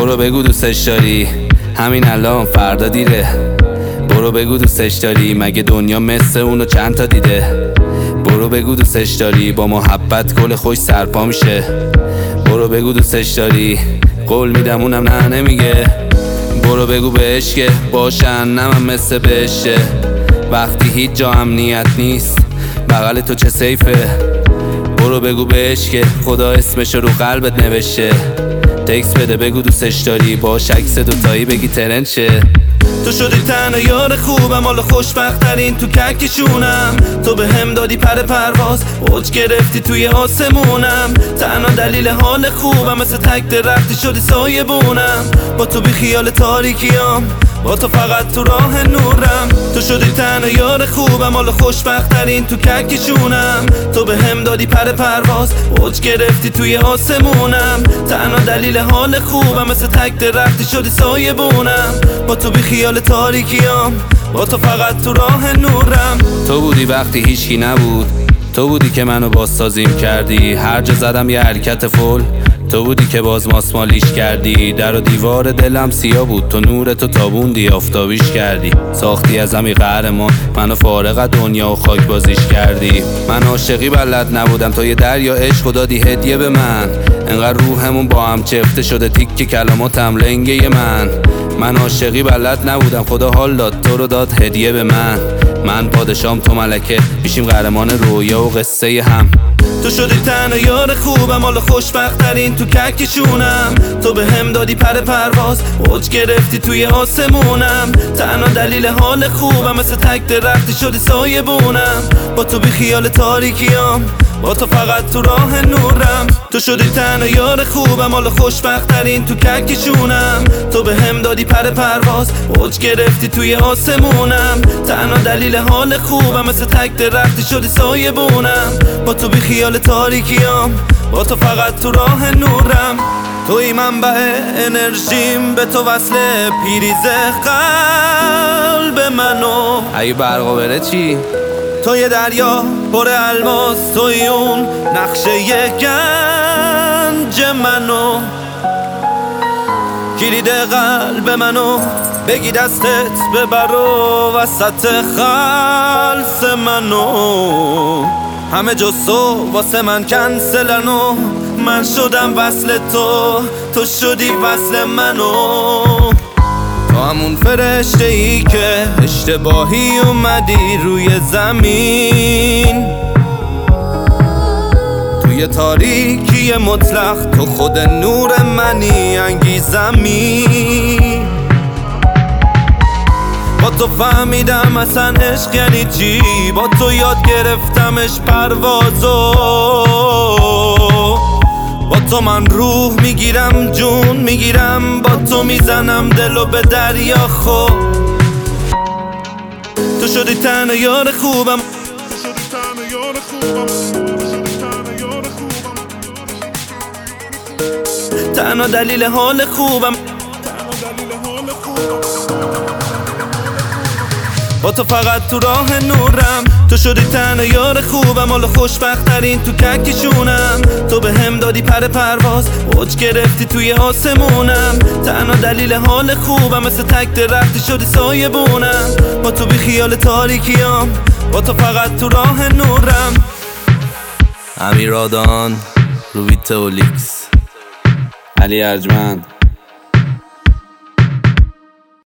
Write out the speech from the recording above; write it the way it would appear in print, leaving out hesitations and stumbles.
برو بگو دوستش داری، همین الان فردا دیره. برو بگو دوستش داری، مگه دنیا مثل اونو چند تا دیده. برو بگو دوستش داری، با محبت گل خوش سرپا میشه. برو بگو دوستش داری، قول میدم اونم نه نمیگه. برو بگو بهش که باشن نمم مثل بهشه. وقتی هیچ جا امنیت نیست بغل تو چه سیفه. برو بگو بهش که خدا اسمشو رو قلبت نوشته. تکس بده بگو دوستش داری، باش عکس دوتایی بگی ترند شه. تو شدی تنها یار خوبم، حالا خوشبخت ترین تو کهکشونم. تو به هم دادی پر پرواز، اوج گرفتی توی آسمونم. تنها دلیل حال خوبم، مثل تک درختی شدی سایه بونم. با تو بی خیال تاریکیام، با تو فقط تو راه نورم. تو شدی تنها یار خوبم، حالا خوشبخت ترین تو کهکشونم. تو به هم دادی پر پرواز، اوج گرفتی توی آسمونم. تنها دلیل حال خوبم، مثل تک درختی شدی سایه بونم. با تو بی خیال تاریکیام، با تو فقط تو راه نورم. تو بودی وقتی هیچکی نبود، تو بودی که منو بازسازیم کردی. هر جا زدم یه حرکت فول، تو بودی که باز ماسمالیش کردی. در و دیوار دلم سیاه بود، تو نور تو تابوندی آفتابیش کردی. ساختی از همی قهرمان، منو فارغ از دنیا و خاک بازیش کردی. من عاشقی بلد نبودم، تو یه دریا عشق دادی هدیه به من. انقدر روحمون با هم چفته شده، تیک کلاماتم لنگه من عاشقی بلد نبودم، خدا حال داد تو رو داد هدیه به من پادشام تو ملکه، میشیم قهرمان رویا و قصه هم. تو شدی تنها یار خوبم، حالا خوشبخت ترین تو کهکشونم. تو به هم دادی پر پرواز، اوج گرفتی توی آسمونم. تنها دلیل حال خوبم، مثل تک درختی شدی سایه بونم. با تو بی خیال تاریکیام، با تو فقط تو راه نورم. تو شدی تنها یار خوبم، حالا خوشبخت ترین تو کهکشونم. تو به هم دادی پر پرواز، اوج گرفتی توی آسمونم. تنها دلیل حال خوبم، مثل تک درختی شدی سایه بونم. با تو بی خیال تاریکیام، با تو فقط تو راه نورم. توی منبع انرژیم، به تو وصله پیریز قلب منو. اگه برقا بره چی؟ توی دریا پر الماس، توی اون نقشه گنج منو. کلید قلب منو بگی دستت ببر و وسط خلص منو. همه جز تو واسه من کنسلنو. من شدم وصل تو، تو شدی وصل منو. تو همون فرشته ای که اشتباهی اومدی روی زمین. توی تاریکی مطلق تو خود نور منی، انگیزمی. با تو فهمیدم اصلا عشق یعنی چی، با تو یاد گرفتمش پروازو. با تو من روح میگیرم، جون میگیرم، با تو میزنم دلو به دریا. خب تو شدی تنها یار خوبم، تنها دلیل حال خوبم. با تو فقط تو راه نورم. تو شدی تنها یار خوبم، حالا خوشبخت ترین تو کهکشونم. تو به هم دادی پر پرواز، اوج گرفتی توی آسمونم. تنها دلیل حال خوبم، مثل تک درختی شدی سایه بونم. با تو بی خیال تاریکیام، با تو فقط تو راه نورم. امیر رادان، روبی تولیکس، علی ارجمند.